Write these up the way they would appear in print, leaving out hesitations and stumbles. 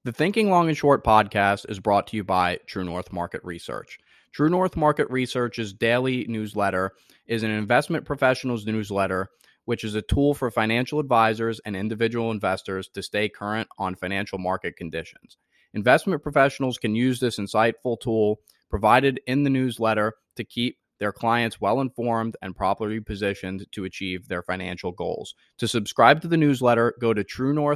The Thinking Long and Short podcast is brought to you by True North Market Research. True North Market Research's daily newsletter is an investment professional's newsletter, which is a tool for financial advisors and individual investors to stay current on financial market conditions. Investment professionals can use this insightful tool provided in the newsletter to keep their clients well-informed and properly positioned to achieve their financial goals. To subscribe to the newsletter, go to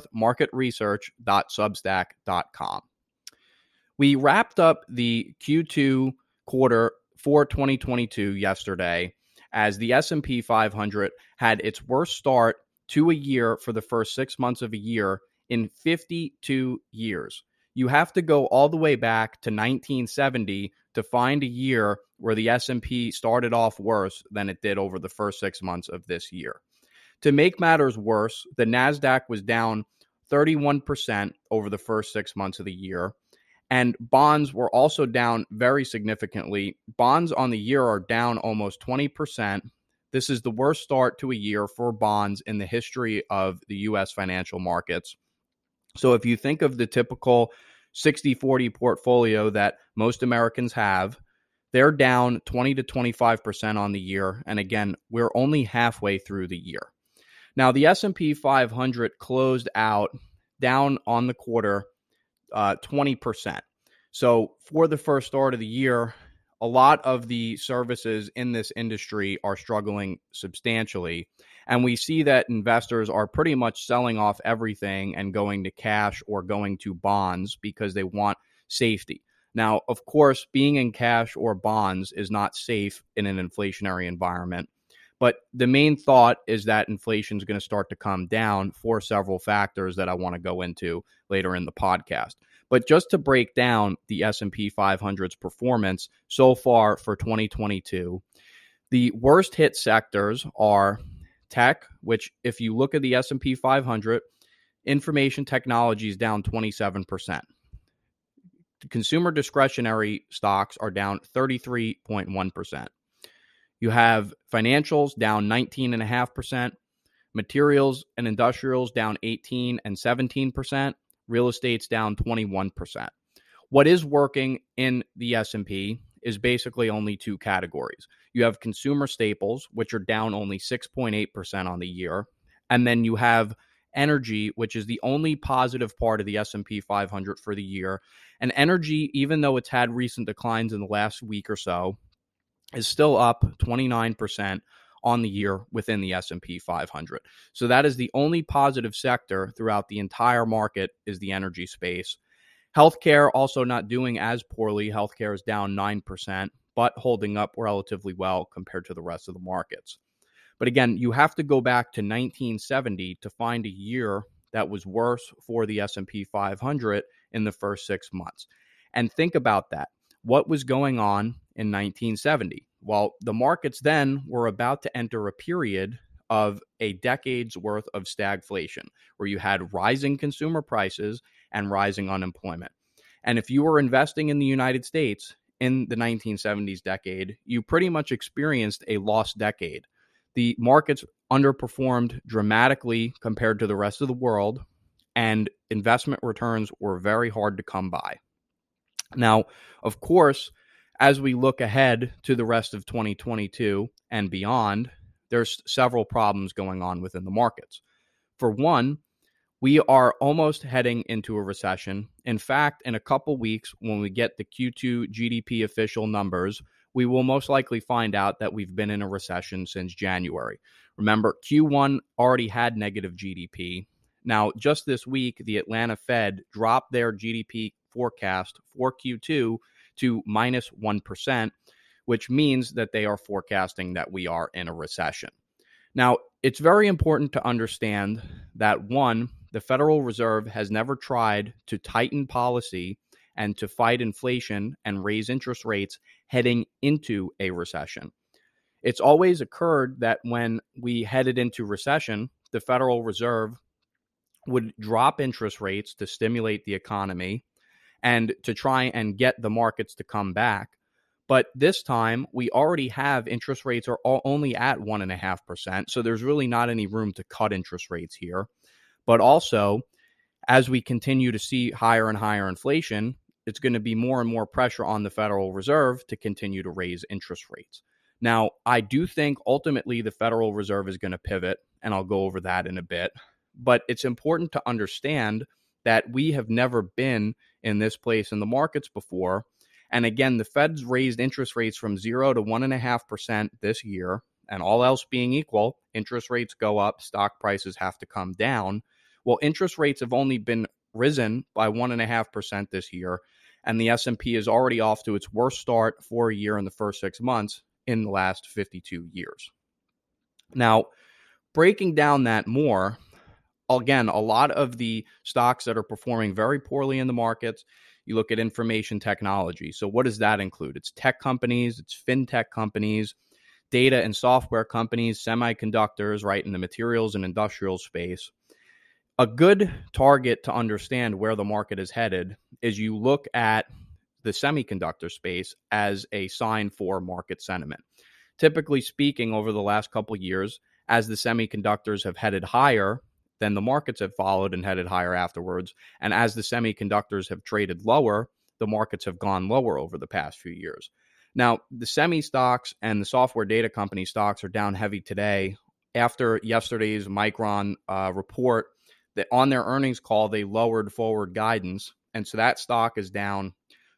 truenorthmarketresearch.substack.com. We wrapped up the Q2 quarter for 2022 yesterday as the S&P 500 had its worst start to a year for the first 6 months of a year in 52 years. You have to go all the way back to 1970 to find a year where the S&P started off worse than it did over the first 6 months of this year. To make matters worse, the NASDAQ was down 31% over the first 6 months of the year, and bonds were also down very significantly. Bonds on the year are down almost 20%. This is the worst start to a year for bonds in the history of the U.S. financial markets. So if you think of the typical 60-40 portfolio that most Americans have, they're down 20 to 25% on the year. And again, we're only halfway through the year. Now, the S&P 500 closed out down on the quarter 20%. So for the first start of the year, a lot of the services in this industry are struggling substantially. And we see that investors are pretty much selling off everything and going to cash or going to bonds because they want safety. Now, of course, being in cash or bonds is not safe in an inflationary environment. But the main thought is that inflation is going to start to come down for several factors that I want to go into later in the podcast. But just to break down the S&P 500's performance so far for 2022, the worst hit sectors are tech, which if you look at the S&P 500, information technology is down 27%. Consumer discretionary stocks are down 33.1%. You have financials down 19.5%, materials and industrials down 18 and 17%, real estate's down 21%. What is working in the S&P is basically only two categories. You have consumer staples, which are down only 6.8% on the year, and then you have energy, which is the only positive part of the S&P 500 for the year. And energy, even though it's had recent declines in the last week or so, is still up 29% on the year within the S&P 500. So that is the only positive sector throughout the entire market is the energy space. Healthcare also not doing as poorly. Healthcare is down 9%, but holding up relatively well compared to the rest of the markets. But again, you have to go back to 1970 to find a year that was worse for the S&P 500 in the first 6 months. And think about that. What was going on in 1970? Well, the markets then were about to enter a period of a decade's worth of stagflation, where you had rising consumer prices and rising unemployment. And if you were investing in the United States in the 1970s decade, you pretty much experienced a lost decade. The markets underperformed dramatically compared to the rest of the world, and investment returns were very hard to come by. Now, of course, as we look ahead to the rest of 2022 and beyond, there's several problems going on within the markets. For one, we are almost heading into a recession. In fact, in a couple weeks, when we get the Q2 GDP official numbers, we will most likely find out that we've been in a recession since January. Remember, Q1 already had negative GDP. Now, just this week, the Atlanta Fed dropped their GDP forecast for Q2 to minus 1%, which means that they are forecasting that we are in a recession. Now, it's very important to understand that, one, the Federal Reserve has never tried to tighten policy and to fight inflation and raise interest rates heading into a recession. It's always occurred that when we headed into recession, the Federal Reserve would drop interest rates to stimulate the economy and to try and get the markets to come back. But this time, we already have interest rates are only at 1.5%, so there's really not any room to cut interest rates here. But also, as we continue to see higher and higher inflation, it's going to be more and more pressure on the Federal Reserve to continue to raise interest rates. Now, I do think ultimately the Federal Reserve is going to pivot, and I'll go over that in a bit. But it's important to understand that we have never been in this place in the markets before. And again, the Fed's raised interest rates from 0 to 1.5% this year, and all else being equal, interest rates go up, stock prices have to come down. Well, interest rates have only been risen by 1.5% this year, and the S&P is already off to its worst start for a year in the first 6 months in the last 52 years. Now, breaking down that more, again, a lot of the stocks that are performing very poorly in the markets, you look at information technology. So what does that include? It's tech companies, it's fintech companies, data and software companies, semiconductors, right, in the materials and industrial space. A good target to understand where the market is headed is you look at the semiconductor space as a sign for market sentiment. Typically speaking, over the last couple of years, as the semiconductors have headed higher, then the markets have followed and headed higher afterwards. And as the semiconductors have traded lower, the markets have gone lower over the past few years. Now, the semi stocks and the software data company stocks are down heavy today after yesterday's Micron report that on their earnings call, they lowered forward guidance. And so that stock is down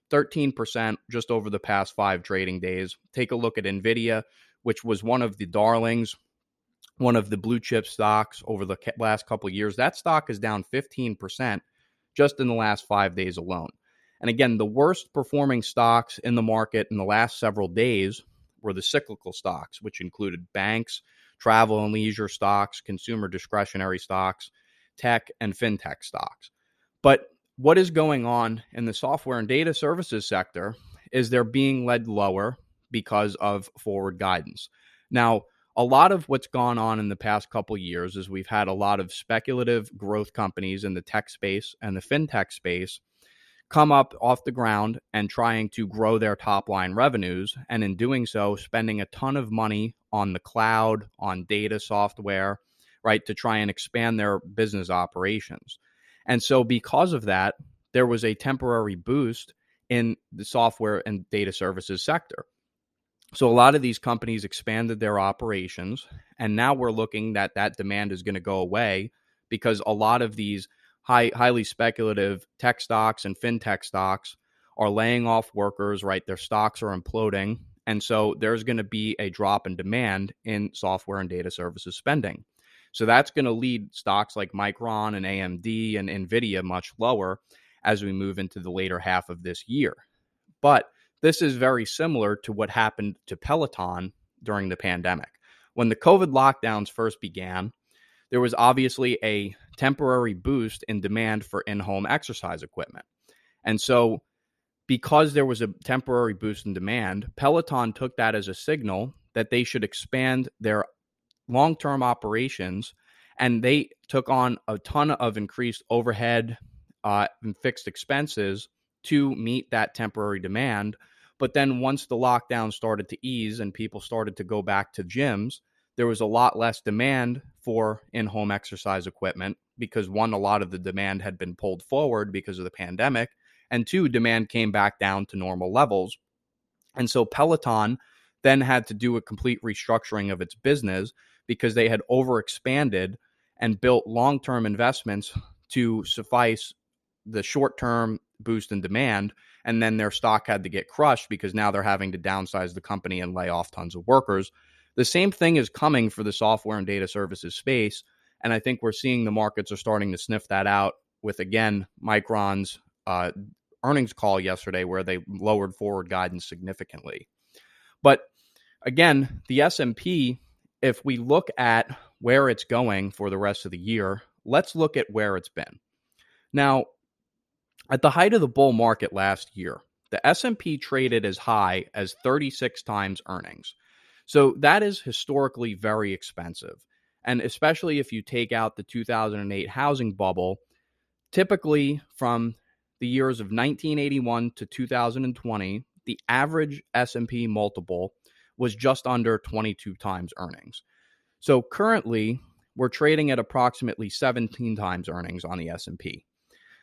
13% just over the past 5 trading days. Take a look at NVIDIA, which was one of the darlings, one of the blue chip stocks over the last couple of years. That stock is down 15% just in the last 5 days alone. And again, the worst performing stocks in the market in the last several days were the cyclical stocks, which included banks, travel and leisure stocks, consumer discretionary stocks, tech and fintech stocks. But what is going on in the software and data services sector is they're being led lower because of forward guidance. Now, a lot of what's gone on in the past couple of years is we've had a lot of speculative growth companies in the tech space and the fintech space come up off the ground and trying to grow their top line revenues. And in doing so, spending a ton of money on the cloud, on data software, right, to try and expand their business operations. And so because of that, there was a temporary boost in the software and data services sector. So a lot of these companies expanded their operations, and now we're looking that that demand is going to go away because a lot of these highly speculative tech stocks and fintech stocks are laying off workers, right? Their stocks are imploding. And so there's going to be a drop in demand in software and data services spending. So that's going to lead stocks like Micron and AMD and NVIDIA much lower as we move into the later half of this year. But this is very similar to what happened to Peloton during the pandemic. When the COVID lockdowns first began, there was obviously a temporary boost in demand for in-home exercise equipment. And so because there was a temporary boost in demand, Peloton took that as a signal that they should expand their long-term operations, and they took on a ton of increased overhead and fixed expenses to meet that temporary demand. But then once the lockdown started to ease and people started to go back to gyms, there was a lot less demand for in-home exercise equipment because, one, a lot of the demand had been pulled forward because of the pandemic, and two, demand came back down to normal levels. And so Peloton then had to do a complete restructuring of its business because they had overexpanded and built long-term investments to suffice the short-term boost in demand, and then their stock had to get crushed because now they're having to downsize the company and lay off tons of workers. The same thing is coming for the software and data services space, and I think we're seeing the markets are starting to sniff that out with, again, Micron's earnings call yesterday where they lowered forward guidance significantly. But again, the S&P, if we look at where it's going for the rest of the year, let's look at where it's been. Now, at the height of the bull market last year, the S&P traded as high as 36 times earnings. So that is historically very expensive. And especially if you take out the 2008 housing bubble, typically from the years of 1981 to 2020, the average S&P multiple was just under 22 times earnings. So currently, we're trading at approximately 17 times earnings on the S&P.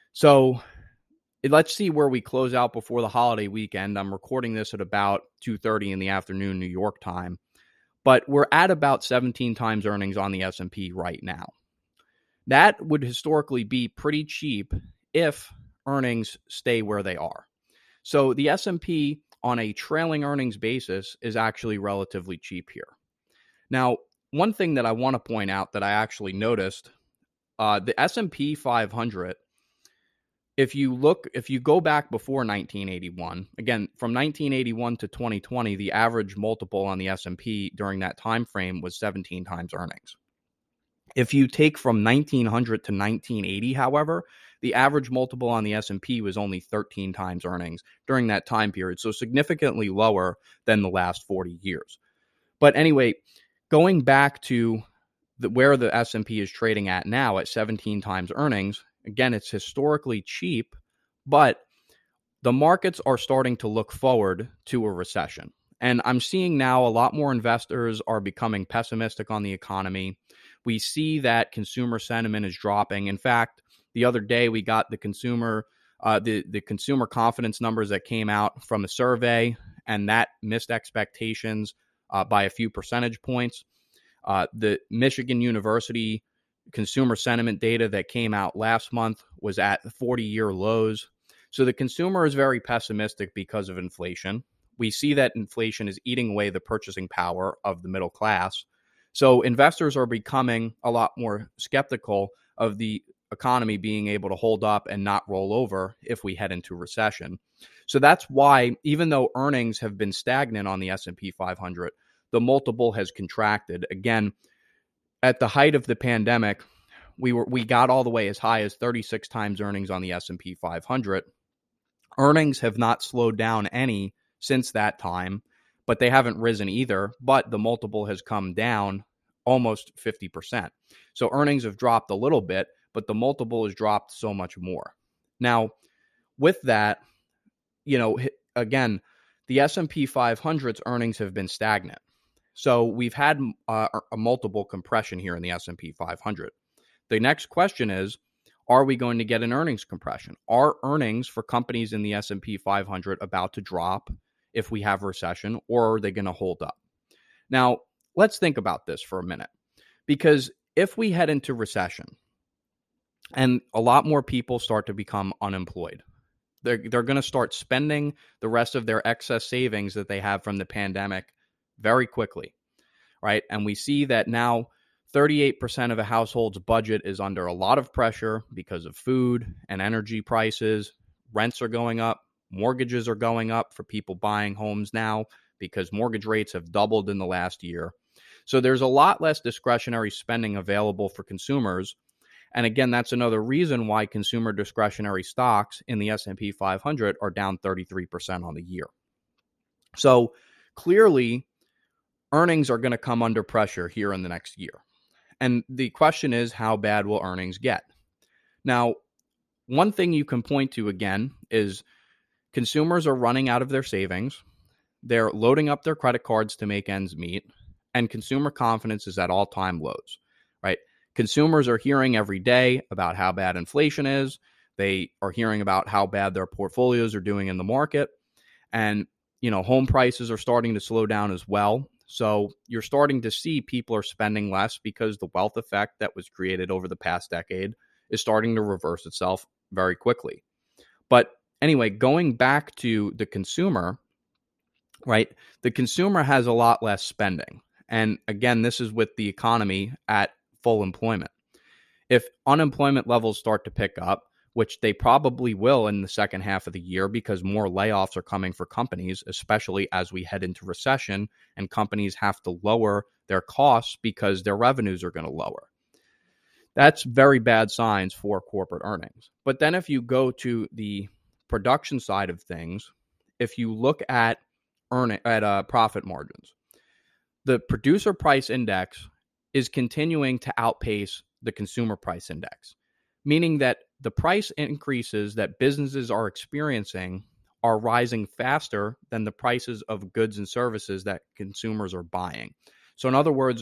So let's see where we close out before the holiday weekend. I'm recording this at about 2:30 in the afternoon, New York time, but we're at about 17 times earnings on the S&P right now. That would historically be pretty cheap if earnings stay where they are. So the S&P on a trailing earnings basis is actually relatively cheap here. Now, one thing that I want to point out that I actually noticed, the S&P 500, if you go back before 1981, again, from 1981 to 2020, the average multiple on the S&P during that time frame was 17 times earnings. If you take from 1900 to 1980, however, the average multiple on the S&P was only 13 times earnings during that time period, so significantly lower than the last 40 years. But anyway, going back to where the S&P is trading at now at 17 times earnings, again, it's historically cheap, but the markets are starting to look forward to a recession. And I'm seeing now a lot more investors are becoming pessimistic on the economy. We see that consumer sentiment is dropping. In fact, the other day we got the consumer confidence numbers that came out from a survey, and that missed expectations by a few percentage points. The Michigan University consumer sentiment data that came out last month was at 40-year lows. So the consumer is very pessimistic because of inflation. We see that inflation is eating away the purchasing power of the middle class. So investors are becoming a lot more skeptical of the economy being able to hold up and not roll over if we head into recession. So that's why, even though earnings have been stagnant on the S&P 500, the multiple has contracted. Again, at the height of the pandemic, we got all the way as high as 36 times earnings on the S&P 500. Earnings have not slowed down any since that time, but they haven't risen either. But the multiple has come down almost 50%. So earnings have dropped a little bit, but the multiple has dropped so much more. Now, with that, again, the S&P 500's earnings have been stagnant. So we've had a multiple compression here in the S&P 500. The next question is, are we going to get an earnings compression? Are earnings for companies in the S&P 500 about to drop if we have a recession, or are they going to hold up? Now, let's think about this for a minute, because if we head into recession and a lot more people start to become unemployed, they're going to start spending the rest of their excess savings that they have from the pandemic very quickly, right? And we see that now 38% of a household's budget is under a lot of pressure because of food and energy prices. Rents are going up. Mortgages are going up for people buying homes now because mortgage rates have doubled in the last year. So there's a lot less discretionary spending available for consumers. And again, that's another reason why consumer discretionary stocks in the S&P 500 are down 33% on the year. So clearly, earnings are going to come under pressure here in the next year. And the question is, how bad will earnings get? Now, one thing you can point to again is consumers are running out of their savings. They're loading up their credit cards to make ends meet, and consumer confidence is at all-time lows, right? Consumers are hearing every day about how bad inflation is. They are hearing about how bad their portfolios are doing in the market. And, home prices are starting to slow down as well. So you're starting to see people are spending less because the wealth effect that was created over the past decade is starting to reverse itself very quickly. But anyway, going back to the consumer, right? The consumer has a lot less spending. And again, this is with the economy at full employment. If unemployment levels start to pick up, which they probably will in the second half of the year because more layoffs are coming for companies, especially as we head into recession and companies have to lower their costs because their revenues are going to lower. That's very bad signs for corporate earnings. But then if you go to the production side of things, if you look at profit margins, the producer price index is continuing to outpace the consumer price index, meaning that the price increases that businesses are experiencing are rising faster than the prices of goods and services that consumers are buying. So in other words,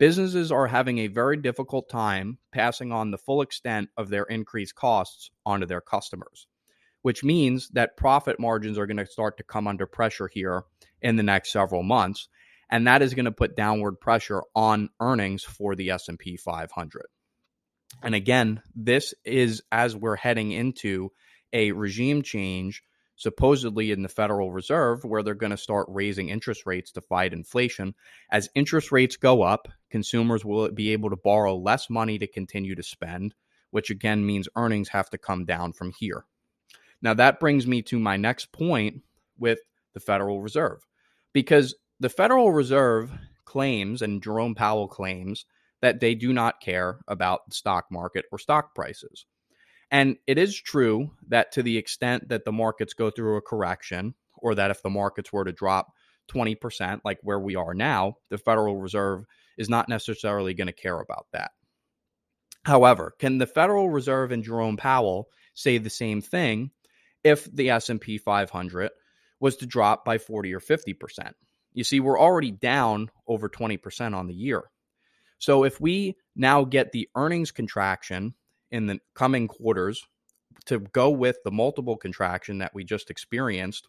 businesses are having a very difficult time passing on the full extent of their increased costs onto their customers, which means that profit margins are going to start to come under pressure here in the next several months, and that is going to put downward pressure on earnings for the S&P 500. And again, this is as we're heading into a regime change, supposedly in the Federal Reserve, where they're going to start raising interest rates to fight inflation. As interest rates go up, consumers will be able to borrow less money to continue to spend, which again means earnings have to come down from here. Now, that brings me to my next point with the Federal Reserve, because the Federal Reserve claims, and Jerome Powell claims, that they do not care about the stock market or stock prices. And it is true that to the extent that the markets go through a correction, or that if the markets were to drop 20%, like where we are now, the Federal Reserve is not necessarily going to care about that. However, can the Federal Reserve and Jerome Powell say the same thing if the S&P 500 was to drop by 40 or 50%? You see, we're already down over 20% on the year. So if we now get the earnings contraction in the coming quarters to go with the multiple contraction that we just experienced,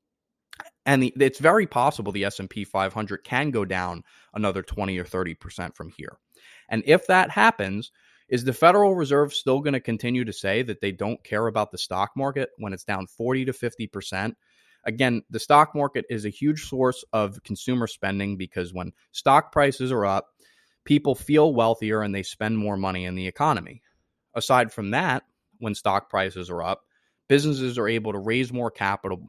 and it's very possible the S&P 500 can go down another 20 or 30% from here. And if that happens, is the Federal Reserve still going to continue to say that they don't care about the stock market when it's down 40 to 50%? Again, the stock market is a huge source of consumer spending, because when stock prices are up, people feel wealthier and they spend more money in the economy. Aside from that, when stock prices are up, businesses are able to raise more capital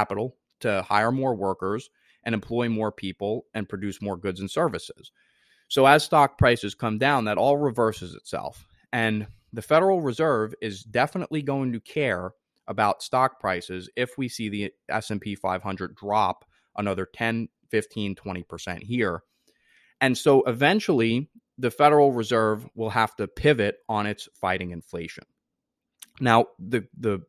to hire more workers and employ more people and produce more goods and services. So as stock prices come down, that all reverses itself. And the Federal Reserve is definitely going to care about stock prices if we see the S&P 500 drop another 10, 15, 20% here. And so eventually, the Federal Reserve will have to pivot on its fighting inflation. Now, the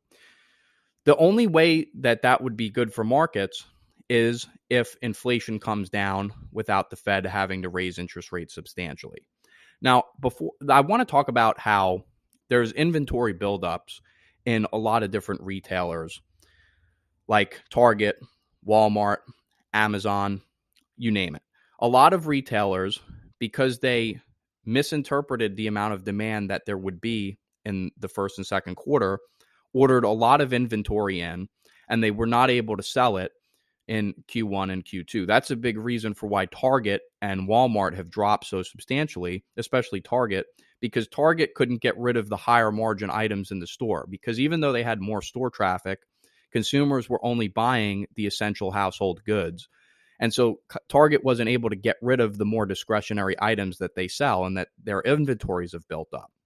only way that would be good for markets is if inflation comes down without the Fed having to raise interest rates substantially. Now, before I want to talk about how there's inventory buildups in a lot of different retailers like Target, Walmart, Amazon, you name it. A lot of retailers, because they misinterpreted the amount of demand that there would be in the first and second quarter, ordered a lot of inventory in, and they were not able to sell it in Q1 and Q2. That's a big reason for why Target and Walmart have dropped so substantially, especially Target, because Target couldn't get rid of the higher margin items in the store, because even though they had more store traffic, consumers were only buying the essential household goods. And so Target wasn't able to get rid of the more discretionary items that they sell and that their inventories have built up.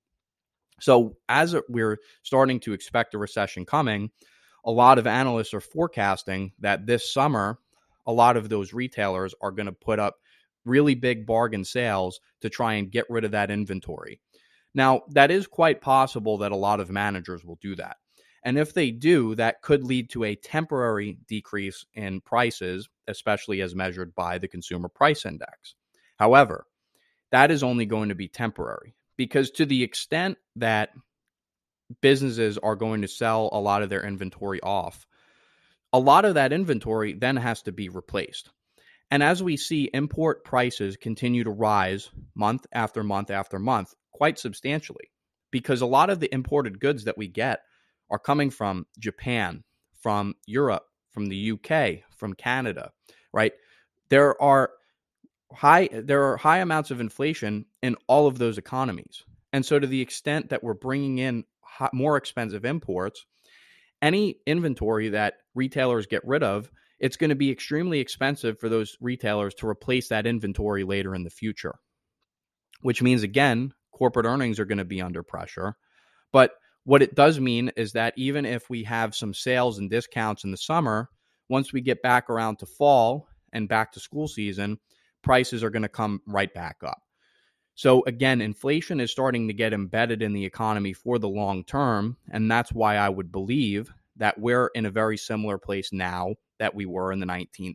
So as we're starting to expect a recession coming, a lot of analysts are forecasting that this summer, a lot of those retailers are going to put up really big bargain sales to try and get rid of that inventory. Now, that is quite possible that a lot of managers will do that. And if they do, that could lead to a temporary decrease in prices, especially as measured by the Consumer Price Index. However, that is only going to be temporary, because to the extent that businesses are going to sell a lot of their inventory off, a lot of that inventory then has to be replaced. And as we see import prices continue to rise month after month after month, quite substantially, because a lot of the imported goods that we get are coming from Japan, from Europe, from the UK, from Canada, right? There are high amounts of inflation in all of those economies. And so to the extent that we're bringing in more expensive imports, any inventory that retailers get rid of, it's going to be extremely expensive for those retailers to replace that inventory later in the future, which means, again, corporate earnings are going to be under pressure. But what it does mean is that even if we have some sales and discounts in the summer, once we get back around to fall and back to school season, prices are going to come right back up. So again, inflation is starting to get embedded in the economy for the long term, and that's why I would believe that we're in a very similar place now that we were in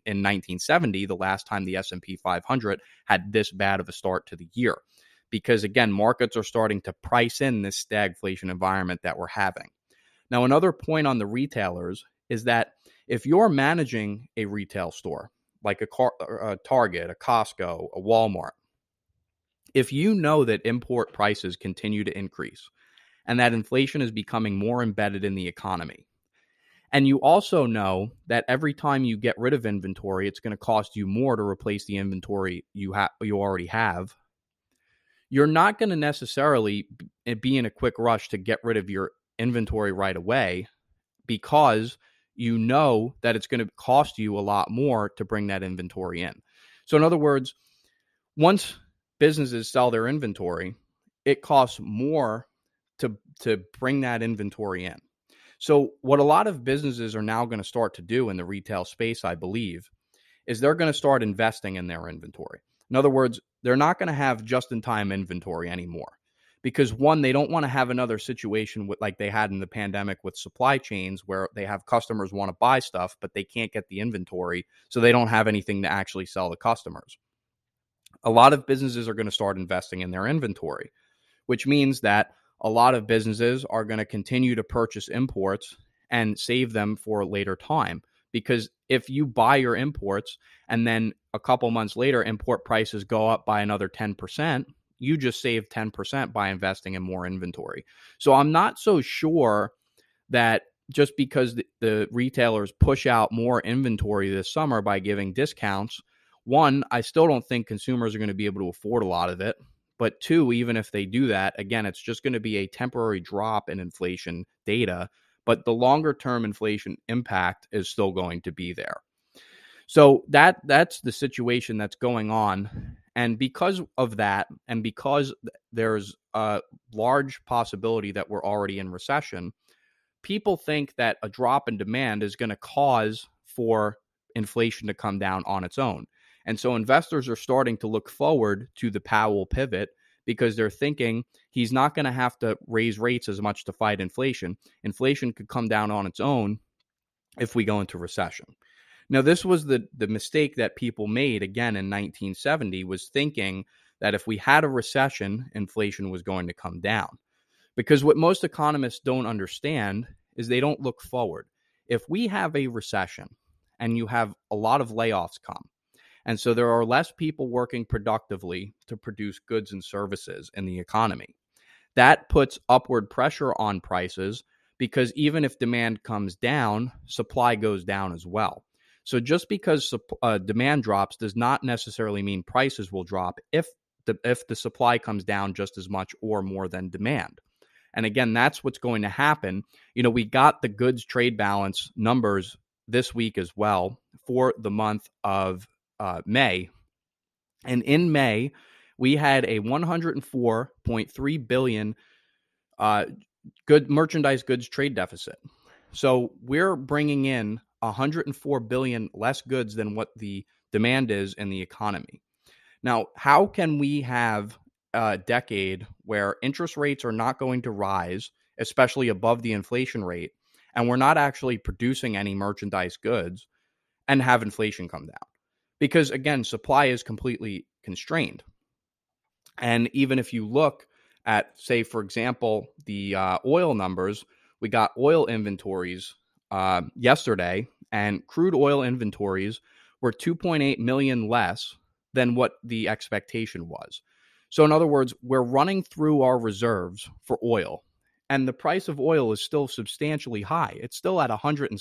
1970, the last time the S&P 500 had this bad of a start to the year. Because again, markets are starting to price in this stagflation environment that we're having. Now, another point on the retailers is that if you're managing a retail store, like a Target, a Costco, a Walmart, if you know that import prices continue to increase and that inflation is becoming more embedded in the economy, and you also know that every time you get rid of inventory, it's going to cost you more to replace the inventory you already have, you're not going to necessarily be in a quick rush to get rid of your inventory right away, because you know that it's going to cost you a lot more to bring that inventory in. So in other words, once businesses sell their inventory, it costs more to bring that inventory in. So what a lot of businesses are now going to start to do in the retail space, I believe, is they're going to start investing in their inventory. In other words, they're not going to have just-in-time inventory anymore. Because one, they don't want to have another situation like they had in the pandemic with supply chains, where they have customers want to buy stuff, but they can't get the inventory, so they don't have anything to actually sell to customers. A lot of businesses are going to start investing in their inventory, which means that a lot of businesses are going to continue to purchase imports and save them for a later time. Because if you buy your imports and then a couple months later import prices go up by another 10%, you just saved 10% by investing in more inventory. So I'm not so sure that just because the retailers push out more inventory this summer by giving discounts, one, I still don't think consumers are going to be able to afford a lot of it. But two, even if they do that, again, it's just going to be a temporary drop in inflation data, but the longer term inflation impact is still going to be there. So that's the situation that's going on. And because of that, and because there's a large possibility that we're already in recession, people think that a drop in demand is going to cause for inflation to come down on its own. And so investors are starting to look forward to the Powell pivot, because they're thinking he's not going to have to raise rates as much to fight inflation. Inflation could come down on its own if we go into recession. Now, this was the mistake that people made, again, in 1970, was thinking that if we had a recession, inflation was going to come down. Because what most economists don't understand is they don't look forward. If we have a recession and you have a lot of layoffs come, and so there are less people working productively to produce goods and services in the economy, that puts upward pressure on prices, because even if demand comes down, supply goes down as well. So just because demand drops does not necessarily mean prices will drop if the supply comes down just as much or more than demand. And again, that's what's going to happen. We got the goods trade balance numbers this week as well for the month of May. And in May, we had a $104.3 billion merchandise goods trade deficit. So we're bringing in $104 billion less goods than what the demand is in the economy. Now, how can we have a decade where interest rates are not going to rise, especially above the inflation rate, and we're not actually producing any merchandise goods, and have inflation come down? Because again, supply is completely constrained. And even if you look at, say, for example, the oil numbers, we got oil inventories yesterday, and crude oil inventories were 2.8 million less than what the expectation was. So in other words, we're running through our reserves for oil, and the price of oil is still substantially high. It's still at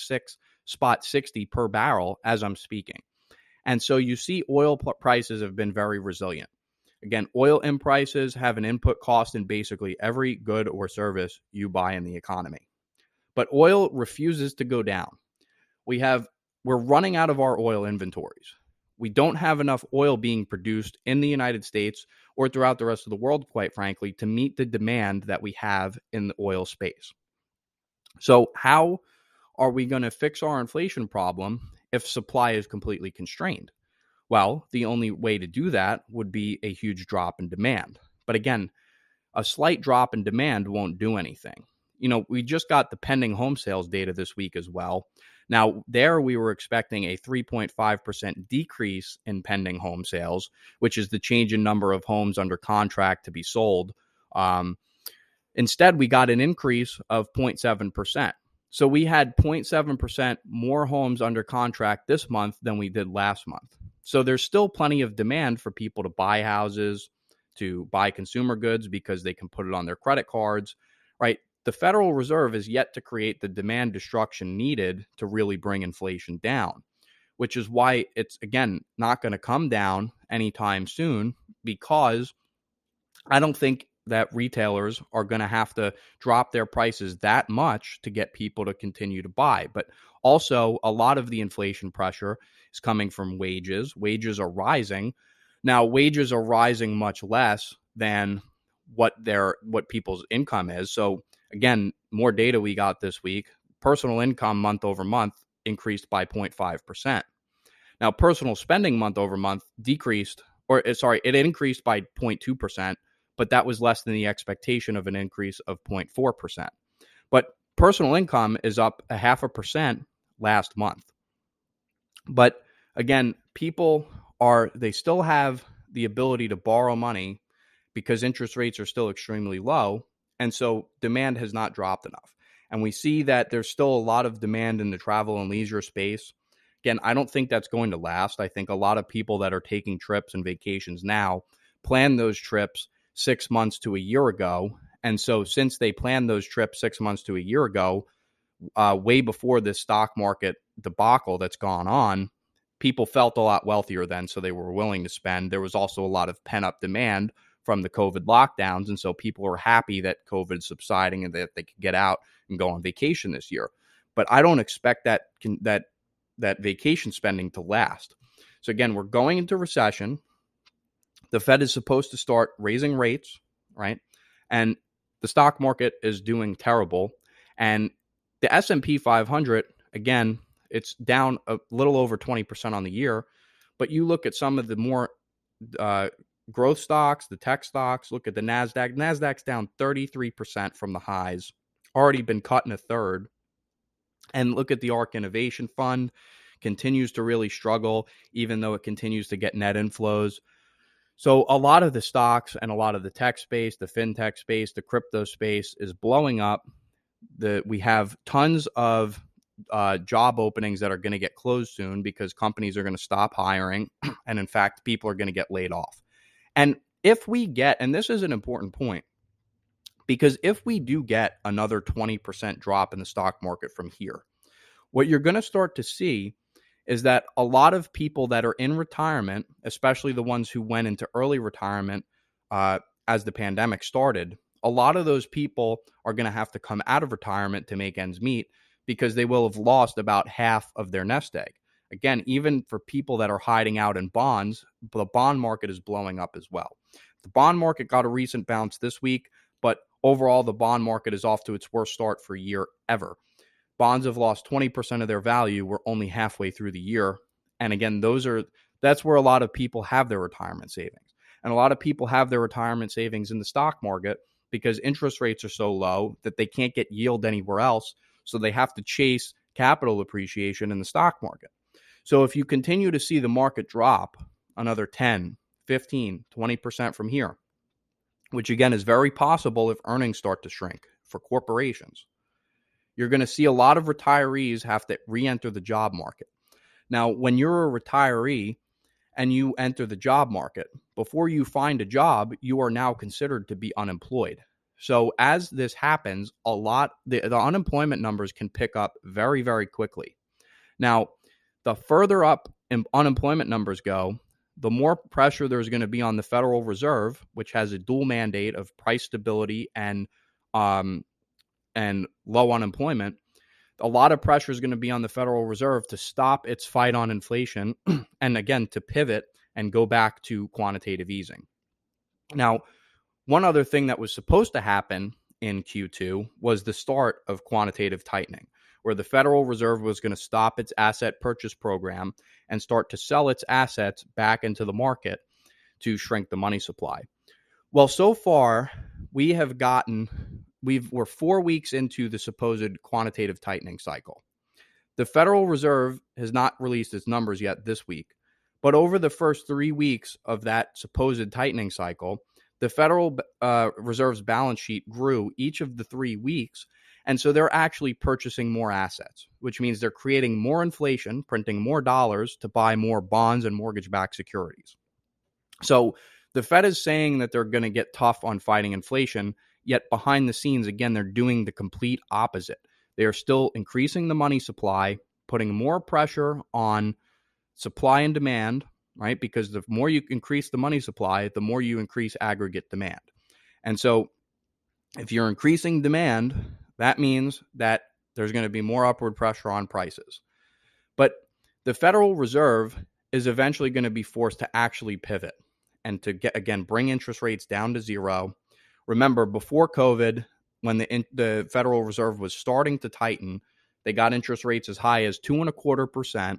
106.60 per barrel as I'm speaking. And so you see oil prices have been very resilient. Again, oil in prices have an input cost in basically every good or service you buy in the economy. But oil refuses to go down. We're running out of our oil inventories. We don't have enough oil being produced in the United States or throughout the rest of the world, quite frankly, to meet the demand that we have in the oil space. So how are we going to fix our inflation problem if supply is completely constrained? Well, the only way to do that would be a huge drop in demand. But again, a slight drop in demand won't do anything. we just got the pending home sales data this week as well. Now, there we were expecting a 3.5% decrease in pending home sales, which is the change in number of homes under contract to be sold. Instead, we got an increase of 0.7%. So we had 0.7% more homes under contract this month than we did last month. So there's still plenty of demand for people to buy houses, to buy consumer goods because they can put it on their credit cards, right? The Federal Reserve is yet to create the demand destruction needed to really bring inflation down, which is why it's, again, not going to come down anytime soon, because I don't think that retailers are going to have to drop their prices that much to get people to continue to buy. But also, a lot of the inflation pressure is coming from wages. Wages are rising. Now, wages are rising much less than what people's income is. So again, more data we got this week. Personal income month over month increased by 0.5%. Now, personal spending month over month it increased by 0.2%, but that was less than the expectation of an increase of 0.4%. But personal income is up 0.5% last month. But again, people they still have the ability to borrow money because interest rates are still extremely low. And so demand has not dropped enough. And we see that there's still a lot of demand in the travel and leisure space. Again, I don't think that's going to last. I think a lot of people that are taking trips and vacations now plan those trips 6 months to a year ago. And so since they planned those trips 6 months to a year ago, way before this stock market debacle that's gone on, people felt a lot wealthier then, so they were willing to spend. There was also a lot of pent-up demand from the COVID lockdowns, and so people are happy that COVID is subsiding and that they can get out and go on vacation this year. But I don't expect that vacation spending to last. So again, we're going into recession. The Fed is supposed to start raising rates, right? And the stock market is doing terrible. And the S&P 500, again, it's down a little over 20% on the year. But you look at some of the more growth stocks, the tech stocks, look at the NASDAQ. NASDAQ's down 33% from the highs, already been cut in a third. And look at the ARK Innovation Fund, continues to really struggle, even though it continues to get net inflows. So a lot of the stocks and a lot of the tech space, the fintech space, the crypto space is blowing up. We have tons of job openings that are going to get closed soon because companies are going to stop hiring. And in fact, people are going to get laid off. And if we get, and this is an important point, because if we do get another 20% drop in the stock market from here, what you're going to start to see is that a lot of people that are in retirement, especially the ones who went into early retirement as the pandemic started, a lot of those people are going to have to come out of retirement to make ends meet because they will have lost about half of their nest egg. Again, even for people that are hiding out in bonds, the bond market is blowing up as well. The bond market got a recent bounce this week, but overall, the bond market is off to its worst start for a year ever. Bonds have lost 20% of their value. We're only halfway through the year. And again, that's where a lot of people have their retirement savings. And a lot of people have their retirement savings in the stock market because interest rates are so low that they can't get yield anywhere else. So they have to chase capital appreciation in the stock market. So if you continue to see the market drop another 10, 15, 20% from here, which again is very possible if earnings start to shrink for corporations, you're going to see a lot of retirees have to re-enter the job market. Now, when you're a retiree and you enter the job market, before you find a job, you are now considered to be unemployed. So as this happens, the unemployment numbers can pick up very, very quickly. Now, the further up unemployment numbers go, the more pressure there's going to be on the Federal Reserve, which has a dual mandate of price stability and low unemployment. A lot of pressure is going to be on the Federal Reserve to stop its fight on inflation and again, to pivot and go back to quantitative easing. Now, one other thing that was supposed to happen in Q2 was the start of quantitative tightening, where the Federal Reserve was going to stop its asset purchase program and start to sell its assets back into the market to shrink the money supply. Well, so far, we have gotten we're 4 weeks into the supposed quantitative tightening cycle. The Federal Reserve has not released its numbers yet this week, but over the first 3 weeks of that supposed tightening cycle, the Federal Reserve's balance sheet grew each of the 3 weeks, and so they're actually purchasing more assets, which means they're creating more inflation, printing more dollars to buy more bonds and mortgage-backed securities. So the Fed is saying that they're going to get tough on fighting inflation, yet behind the scenes, again, they're doing the complete opposite. They are still increasing the money supply, putting more pressure on supply and demand, right? Because the more you increase the money supply, the more you increase aggregate demand. And so if you're increasing demand, that means that there's going to be more upward pressure on prices. But the Federal Reserve is eventually going to be forced to actually pivot and to bring interest rates down to zero. Remember, before COVID, when the Federal Reserve was starting to tighten, they got interest rates as high as 2.25%.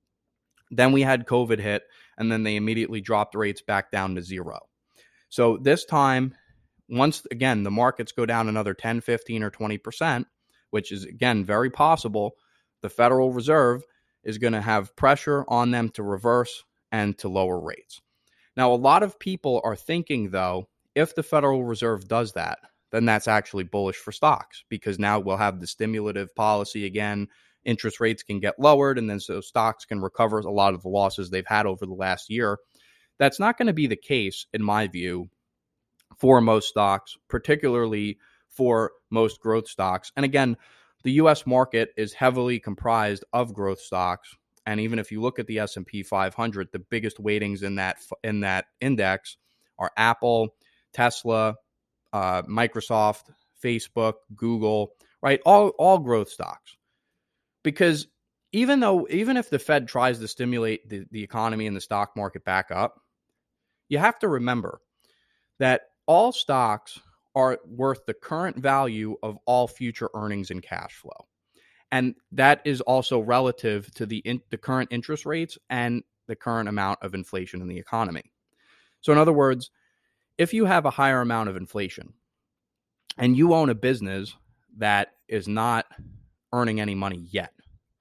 Then we had COVID hit, and then they immediately dropped rates back down to zero. So this time, once again, the markets go down another 10, 15, or 20%, which is, again, very possible, the Federal Reserve is going to have pressure on them to reverse and to lower rates. Now, a lot of people are thinking, though, if the Federal Reserve does that, then that's actually bullish for stocks, because now we'll have the stimulative policy again. Interest rates can get lowered, and then so stocks can recover a lot of the losses they've had over the last year. That's not going to be the case, in my view, for most stocks, particularly for most growth stocks. And again, the U.S. market is heavily comprised of growth stocks. And even if you look at the S&P 500, the biggest weightings in that index are Apple, Tesla, Microsoft, Facebook, Google, right? All growth stocks. Because even if the Fed tries to stimulate the economy and the stock market back up, you have to remember that all stocks are worth the current value of all future earnings and cash flow. And that is also relative to the current interest rates and the current amount of inflation in the economy. So in other words, if you have a higher amount of inflation and you own a business that is not earning any money yet,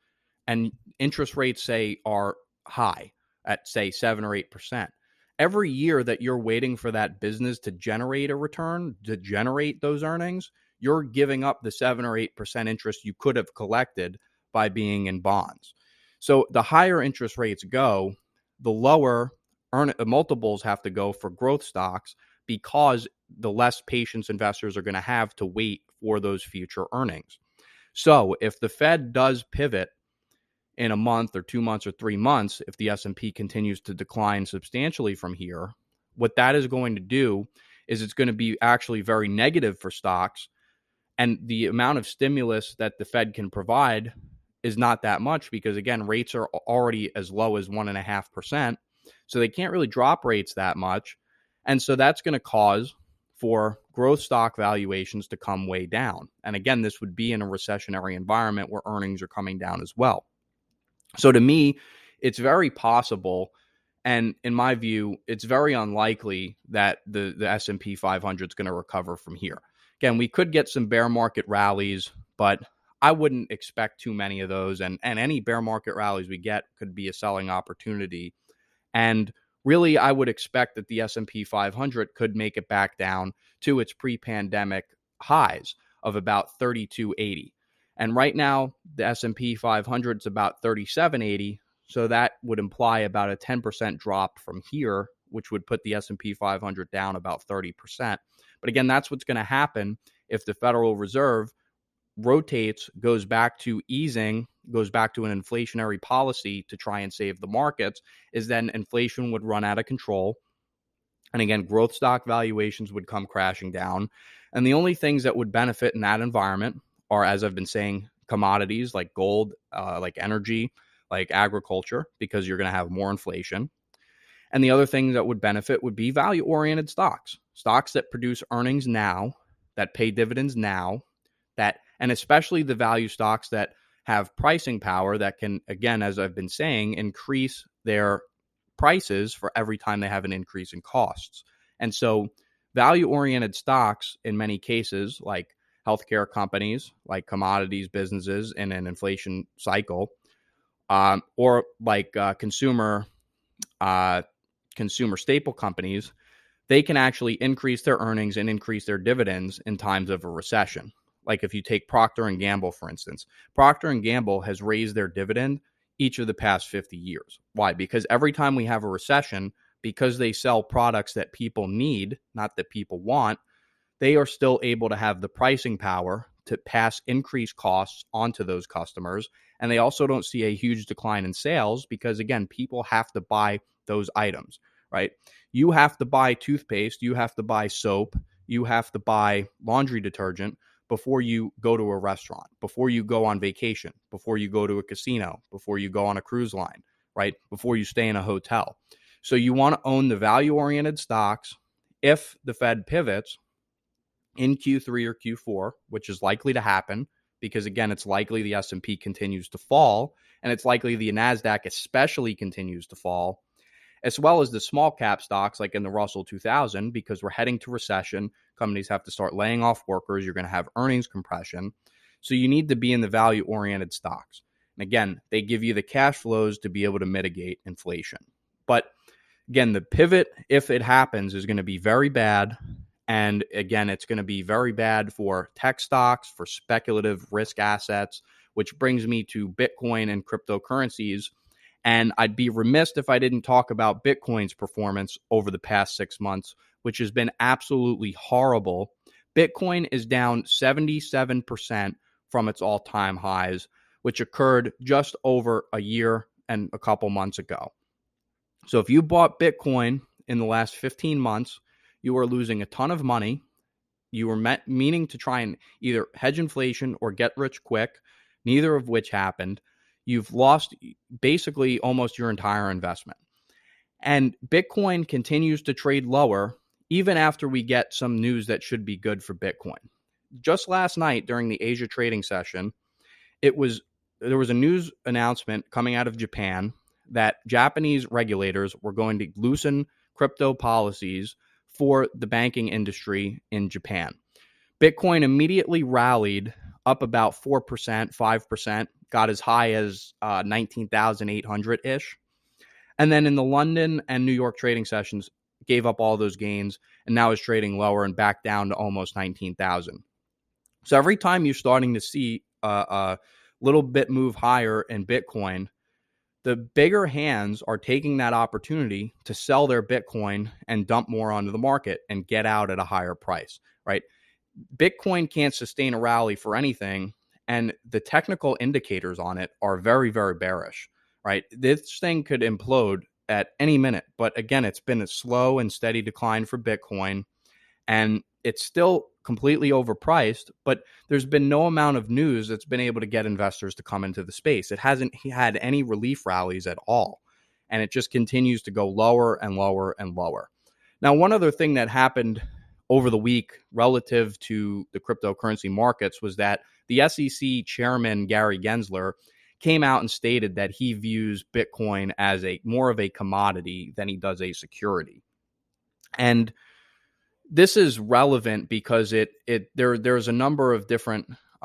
and interest rates, say, are high at, say, 7 or 8%, every year that you're waiting for that business to generate a return, to generate those earnings, you're giving up the 7 or 8% interest you could have collected by being in bonds. So the higher interest rates go, the lower multiples have to go for growth stocks, because the less patience investors are going to have to wait for those future earnings. So if the Fed does pivot in a month or 2 months or 3 months, if the S&P continues to decline substantially from here, what that is going to do is it's going to be actually very negative for stocks. And the amount of stimulus that the Fed can provide is not that much, because, again, rates are already as low as 1.5%. So they can't really drop rates that much. And so that's going to cause for growth stock valuations to come way down. And again, this would be in a recessionary environment where earnings are coming down as well. So to me, it's very possible, and in my view, it's very unlikely that the S&P 500 is going to recover from here. Again, we could get some bear market rallies, but I wouldn't expect too many of those. And any bear market rallies we get could be a selling opportunity. And really, I would expect that the S&P 500 could make it back down to its pre-pandemic highs of about 3280. And right now, the S&P 500 is about 3780. So that would imply about a 10% drop from here, which would put the S&P 500 down about 30%. But again, that's what's going to happen if the Federal Reserve rotates, goes back to easing, goes back to an inflationary policy to try and save the markets, is then inflation would run out of control. And again, growth stock valuations would come crashing down. And the only things that would benefit in that environment are, as I've been saying, commodities like gold, like energy, like agriculture, because you're going to have more inflation. And the other thing that would benefit would be value-oriented stocks, stocks that produce earnings now, that pay dividends now, and especially the value stocks that have pricing power that can, again, as I've been saying, increase their prices for every time they have an increase in costs. And so value-oriented stocks, in many cases, like healthcare companies, like commodities businesses in an inflation cycle, or like consumer staple companies, they can actually increase their earnings and increase their dividends in times of a recession. Like if you take Procter and Gamble, for instance, Procter and Gamble has raised their dividend each of the past 50 years. Why? Because every time we have a recession, because they sell products that people need, not that people want, they are still able to have the pricing power to pass increased costs onto those customers. And they also don't see a huge decline in sales because, again, people have to buy those items, right? You have to buy toothpaste, you have to buy soap, you have to buy laundry detergent before you go to a restaurant, before you go on vacation, before you go to a casino, before you go on a cruise line, right? Before you stay in a hotel. So you want to own the value-oriented stocks. If the Fed pivots in Q3 or Q4, which is likely to happen, because again, it's likely the S&P continues to fall, and it's likely the NASDAQ especially continues to fall, as well as the small cap stocks like in the Russell 2000, because we're heading to recession. Companies have to start laying off workers. You're going to have earnings compression. So you need to be in the value-oriented stocks. And again, they give you the cash flows to be able to mitigate inflation. But again, the pivot, if it happens, is going to be very bad. And again, it's going to be very bad for tech stocks, for speculative risk assets, which brings me to Bitcoin and cryptocurrencies. And I'd be remiss if I didn't talk about Bitcoin's performance over the past 6 months, which has been absolutely horrible. Bitcoin is down 77% from its all-time highs, which occurred just over a year and a couple months ago. So if you bought Bitcoin in the last 15 months, you are losing a ton of money. You were meaning to try and either hedge inflation or get rich quick, neither of which happened. You've lost basically almost your entire investment. And Bitcoin continues to trade lower even after we get some news that should be good for Bitcoin. Just last night during the Asia trading session, there was a news announcement coming out of Japan that Japanese regulators were going to loosen crypto policies for the banking industry in Japan. Bitcoin immediately rallied up about 4%, 5%, got as high as 19,800-ish. And then in the London and New York trading sessions, gave up all those gains and now is trading lower and back down to almost 19,000. So every time you're starting to see a little bit move higher in Bitcoin, the bigger hands are taking that opportunity to sell their Bitcoin and dump more onto the market and get out at a higher price, right? Bitcoin can't sustain a rally for anything, and the technical indicators on it are very, very bearish, right? This thing could implode at any minute, but again, it's been a slow and steady decline for Bitcoin, and it's still completely overpriced, but there's been no amount of news that's been able to get investors to come into the space. It hasn't had any relief rallies at all, and it just continues to go lower and lower and lower. Now, one other thing that happened over the week relative to the cryptocurrency markets was that the SEC chairman, Gary Gensler, came out and stated that he views Bitcoin as more of a commodity than he does a security. And this is relevant because there's a number of different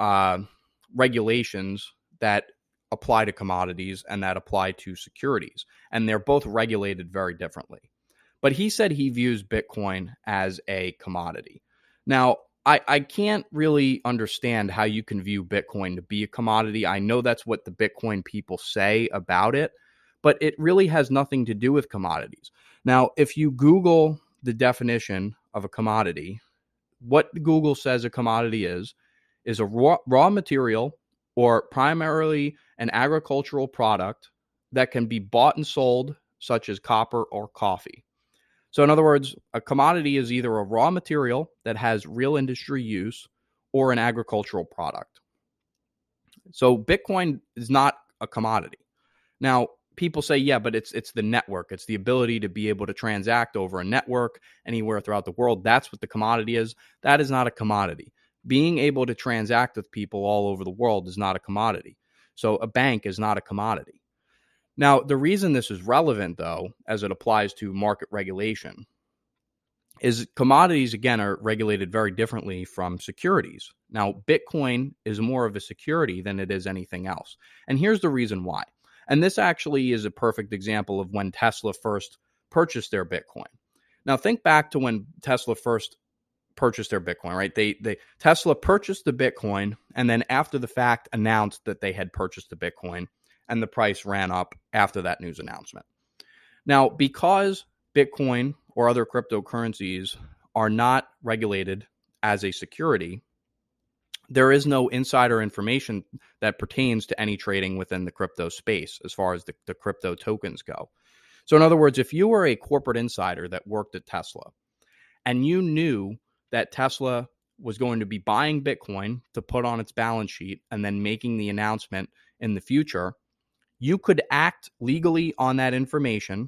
regulations that apply to commodities and that apply to securities, and they're both regulated very differently. But he said he views Bitcoin as a commodity. Now, I can't really understand how you can view Bitcoin to be a commodity. I know that's what the Bitcoin people say about it, but it really has nothing to do with commodities. Now, if you Google the definition of a commodity, what Google says a commodity is a raw material or primarily an agricultural product that can be bought and sold, such as copper or coffee. So in other words, a commodity is either a raw material that has real industry use or an agricultural product. So Bitcoin is not a commodity. Now, people say, yeah, but it's the network. It's the ability to be able to transact over a network anywhere throughout the world. That's what the commodity is. That is not a commodity. Being able to transact with people all over the world is not a commodity. So a bank is not a commodity. Now, the reason this is relevant, though, as it applies to market regulation, is commodities, again, are regulated very differently from securities. Now, Bitcoin is more of a security than it is anything else. And here's the reason why. And this actually is a perfect example of when Tesla first purchased their Bitcoin. Now, think back to when Tesla first purchased their Bitcoin, right? Tesla purchased the Bitcoin and then after the fact announced that they had purchased the Bitcoin, and the price ran up after that news announcement. Now, because Bitcoin or other cryptocurrencies are not regulated as a security, there is no insider information that pertains to any trading within the crypto space as far as the crypto tokens go. So in other words, if you were a corporate insider that worked at Tesla and you knew that Tesla was going to be buying Bitcoin to put on its balance sheet and then making the announcement in the future, you could act legally on that information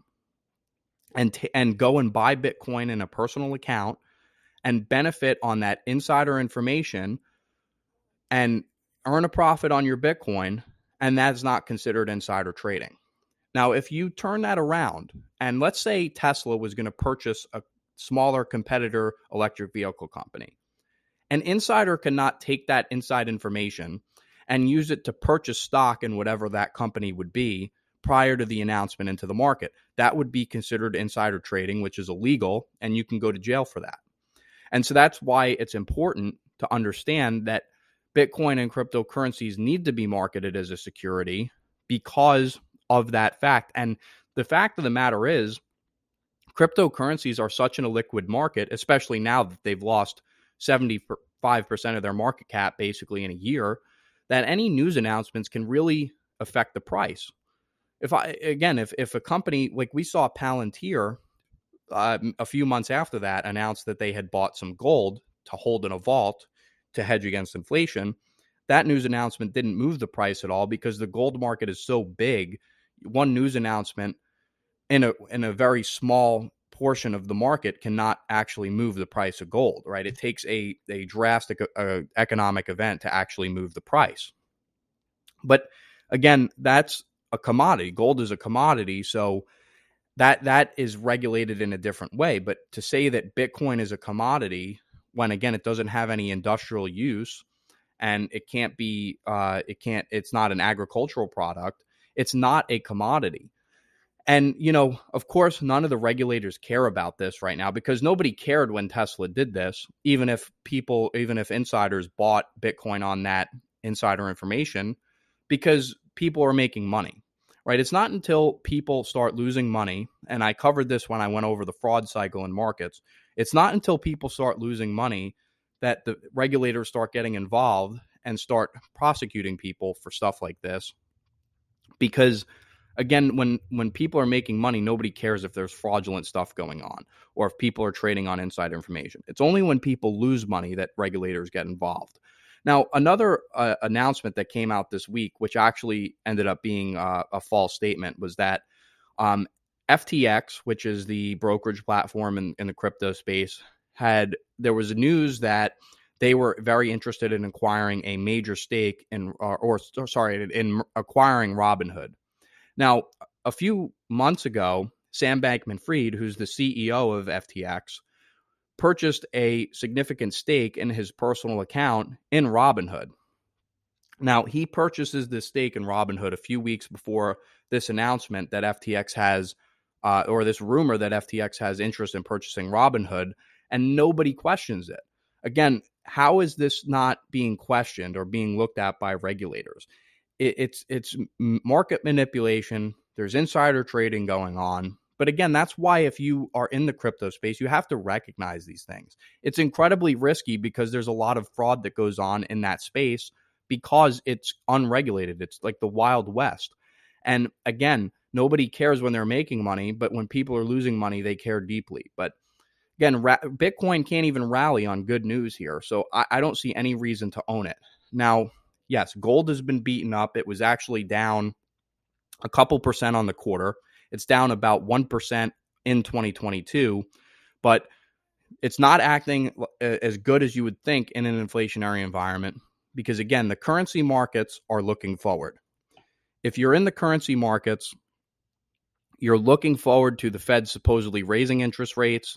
and go and buy Bitcoin in a personal account and benefit on that insider information and earn a profit on your Bitcoin, and that's not considered insider trading. Now, if you turn that around, and let's say Tesla was going to purchase a smaller competitor electric vehicle company, an insider cannot take that inside information and use it to purchase stock in whatever that company would be prior to the announcement into the market. That would be considered insider trading, which is illegal, and you can go to jail for that. And so that's why it's important to understand that Bitcoin and cryptocurrencies need to be marketed as a security because of that fact. And the fact of the matter is, cryptocurrencies are such an illiquid market, especially now that they've lost 75% of their market cap basically in a year, that any news announcements can really affect the price. If a company, like we saw Palantir a few months after that announced that they had bought some gold to hold in a vault to hedge against inflation, that news announcement didn't move the price at all because the gold market is so big. One news announcement in a very small portion of the market cannot actually move the price of gold, right? It takes a drastic economic event to actually move the price. But again, that's a commodity. Gold is a commodity, so that is regulated in a different way. But to say that Bitcoin is a commodity when, again, it doesn't have any industrial use and it's not an agricultural product, it's not a commodity. And, of course, none of the regulators care about this right now because nobody cared when Tesla did this, even if insiders bought Bitcoin on that insider information, because people are making money, right? It's not until people start losing money, and I covered this when I went over the fraud cycle in markets, it's not until people start losing money that the regulators start getting involved and start prosecuting people for stuff like this. Because again, when people are making money, nobody cares if there's fraudulent stuff going on or if people are trading on inside information. It's only when people lose money that regulators get involved. Now, another announcement that came out this week, which actually ended up being a false statement, was that FTX, which is the brokerage platform in the crypto space, there was news that they were very interested in acquiring a major stake in acquiring Robinhood. Now, a few months ago, Sam Bankman-Fried, who's the CEO of FTX, purchased a significant stake in his personal account in Robinhood. Now, he purchases this stake in Robinhood a few weeks before this announcement that FTX has, or this rumor that FTX has interest in purchasing Robinhood, and nobody questions it. Again, how is this not being questioned or being looked at by regulators? It's market manipulation. There's insider trading going on. But again, that's why if you are in the crypto space, you have to recognize these things. It's incredibly risky because there's a lot of fraud that goes on in that space because it's unregulated. It's like the Wild West. And again, nobody cares when they're making money, but when people are losing money, they care deeply. But again, Bitcoin can't even rally on good news here. So I don't see any reason to own it. Now, yes, gold has been beaten up. It was actually down a couple percent on the quarter. It's down about 1% in 2022, but it's not acting as good as you would think in an inflationary environment because, again, the currency markets are looking forward. If you're in the currency markets, you're looking forward to the Fed supposedly raising interest rates.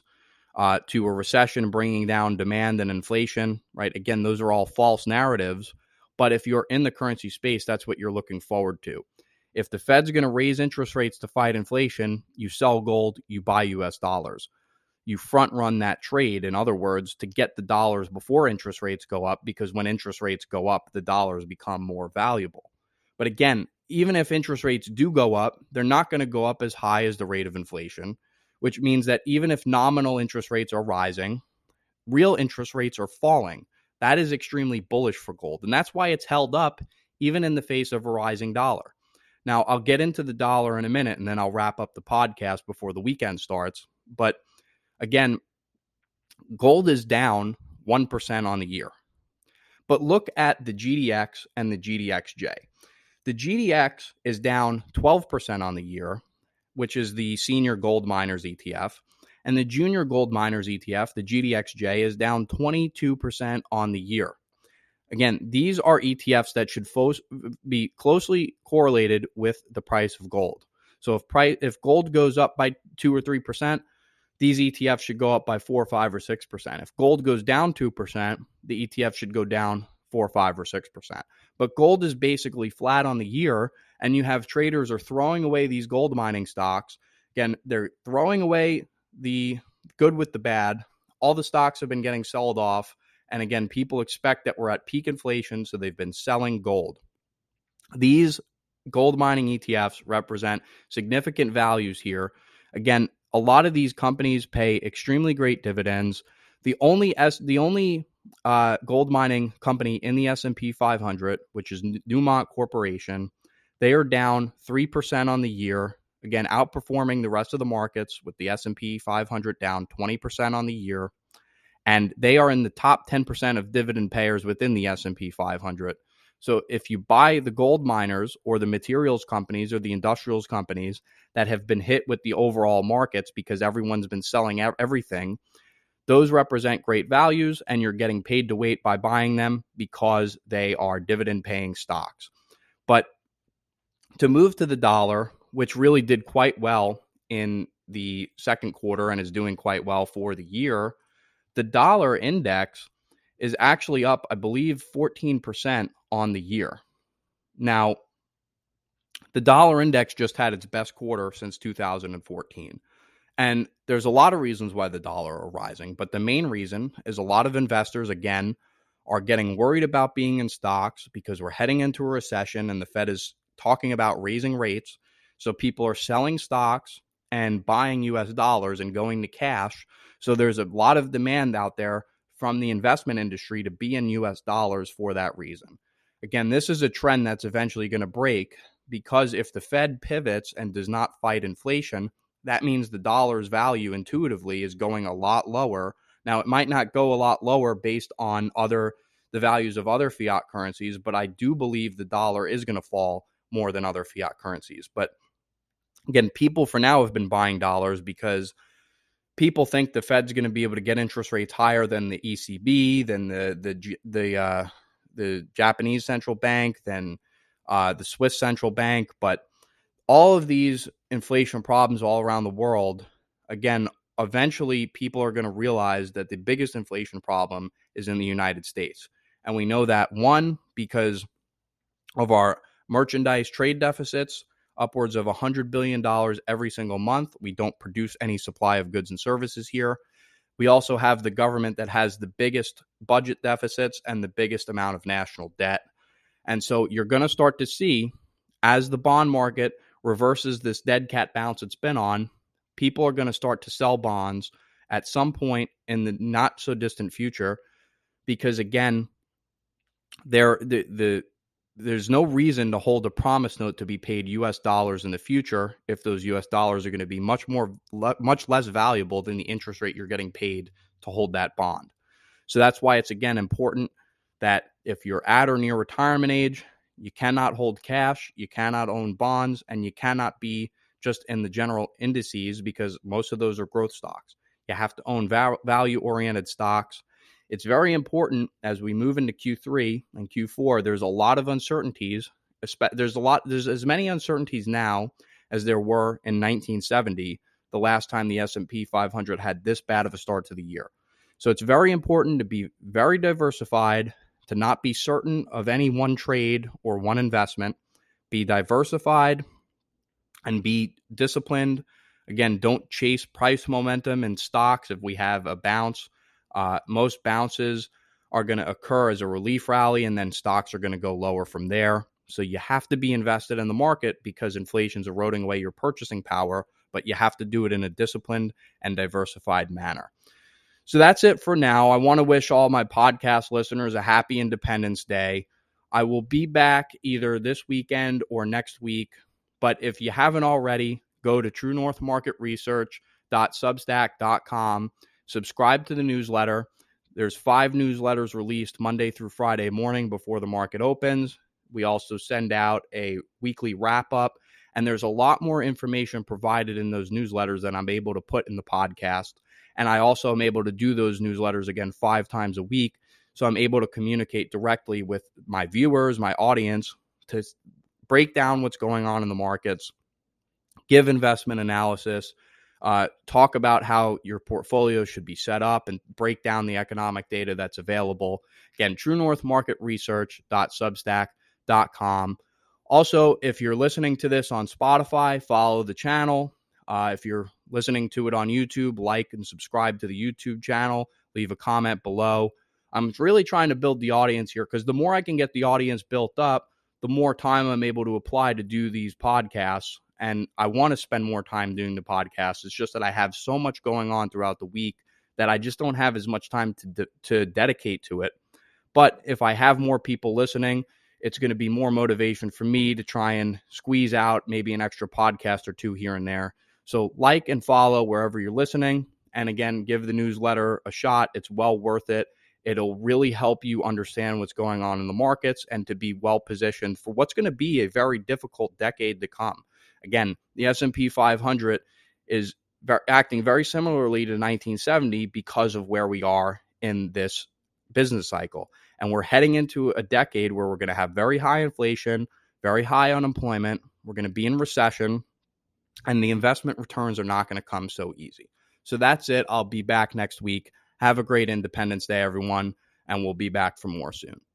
to a recession bringing down demand and inflation, right? Again, those are all false narratives. But if you're in the currency space, that's what you're looking forward to. If the Fed's going to raise interest rates to fight inflation, you sell gold, you buy US dollars. You front run that trade, in other words, to get the dollars before interest rates go up, because when interest rates go up, the dollars become more valuable. But again, even if interest rates do go up, they're not going to go up as high as the rate of inflation, which means that even if nominal interest rates are rising, real interest rates are falling. That is extremely bullish for gold. And that's why it's held up even in the face of a rising dollar. Now, I'll get into the dollar in a minute, and then I'll wrap up the podcast before the weekend starts. But again, gold is down 1% on the year. But look at the GDX and the GDXJ. The GDX is down 12% on the year, which is the senior gold miners ETF. And the junior gold miners ETF, the GDXJ, is down 22% on the year. Again, these are ETFs that should be closely correlated with the price of gold. So if gold goes up by 2 or 3%, these ETFs should go up by 4, 5, or 6%. If gold goes down 2%, the ETF should go down 4, 5, or 6%. But gold is basically flat on the year, and you have traders are throwing away these gold mining stocks. Again, they're throwing away the good with the bad. All the stocks have been getting sold off. And again, people expect that we're at peak inflation, so they've been selling gold. These gold mining ETFs represent significant values here. Again, a lot of these companies pay extremely great dividends. The only gold mining company in the S&P 500, which is Newmont Corporation, they are down 3% on the year. Again, outperforming the rest of the markets, with the S&P 500 down 20% on the year. And they are in the top 10% of dividend payers within the S&P 500. So if you buy the gold miners or the materials companies or the industrials companies that have been hit with the overall markets because everyone's been selling everything, those represent great values, and you're getting paid to wait by buying them because they are dividend-paying stocks. But to move to the dollar, which really did quite well in the second quarter and is doing quite well for the year, the dollar index is actually up, I believe, 14% on the year. Now, the dollar index just had its best quarter since 2014. And there's a lot of reasons why the dollar are rising, but the main reason is a lot of investors, again, are getting worried about being in stocks because we're heading into a recession and the Fed is talking about raising rates. So people are selling stocks and buying US dollars and going to cash. So there's a lot of demand out there from the investment industry to be in US dollars for that reason. Again, this is a trend that's eventually going to break, because if the Fed pivots and does not fight inflation, that means the dollar's value intuitively is going a lot lower. Now, it might not go a lot lower based on the values of other fiat currencies, but I do believe the dollar is going to fall more than other fiat currencies. But again, people for now have been buying dollars because people think the Fed's going to be able to get interest rates higher than the ECB, than the Japanese central bank, than the Swiss central bank. But all of these inflation problems all around the world, again, eventually people are going to realize that the biggest inflation problem is in the United States. And we know that, one, because of our merchandise trade deficits, upwards of $100 billion every single month. We don't produce any supply of goods and services here. We also have the government that has the biggest budget deficits and the biggest amount of national debt. And so you're going to start to see, as the bond market reverses this dead cat bounce it's been on, people are going to start to sell bonds at some point in the not so distant future, because again, there's no reason to hold a promise note to be paid US dollars in the future if those US dollars are going to be much less valuable than the interest rate you're getting paid to hold that bond. So that's why it's, again, important that if you're at or near retirement age, you cannot hold cash, you cannot own bonds, and you cannot be just in the general indices, because most of those are growth stocks. You have to own value-oriented stocks. It's very important as we move into Q3 and Q4. There's a lot of uncertainties. There's as many uncertainties now as there were in 1970, the last time the S&P 500 had this bad of a start to the year. So it's very important to be very diversified, to not be certain of any one trade or one investment. Be diversified and be disciplined. Again, don't chase price momentum in stocks. If we have a bounce, most bounces are going to occur as a relief rally, and then stocks are going to go lower from there. So you have to be invested in the market because inflation's eroding away your purchasing power, but you have to do it in a disciplined and diversified manner. So that's it for now. I want to wish all my podcast listeners a happy Independence Day. I will be back either this weekend or next week. But if you haven't already, go to truenorthmarketresearch.substack.com, subscribe to the newsletter. There's 5 newsletters released Monday through Friday morning before the market opens. We also send out a weekly wrap-up, and there's a lot more information provided in those newsletters than I'm able to put in the podcast. And I also am able to do those newsletters again 5 times a week. So I'm able to communicate directly with my viewers, my audience, to break down what's going on in the markets, give investment analysis, talk about how your portfolio should be set up, and break down the economic data that's available. Again, truenorthmarketresearch.substack.com. Also, if you're listening to this on Spotify, follow the channel. If you're listening to it on YouTube, like and subscribe to the YouTube channel. Leave a comment below. I'm really trying to build the audience here because the more I can get the audience built up, the more time I'm able to apply to do these podcasts. And I want to spend more time doing the podcast. It's just that I have so much going on throughout the week that I just don't have as much time to dedicate to it. But if I have more people listening, it's going to be more motivation for me to try and squeeze out maybe an extra podcast or 2 here and there. So like and follow wherever you're listening. And again, give the newsletter a shot. It's well worth it. It'll really help you understand what's going on in the markets and to be well positioned for what's going to be a very difficult decade to come. Again, the S&P 500 is acting very similarly to 1970 because of where we are in this business cycle. And we're heading into a decade where we're going to have very high inflation, very high unemployment. We're going to be in recession, and the investment returns are not going to come so easy. So that's it. I'll be back next week. Have a great Independence Day, everyone, and we'll be back for more soon.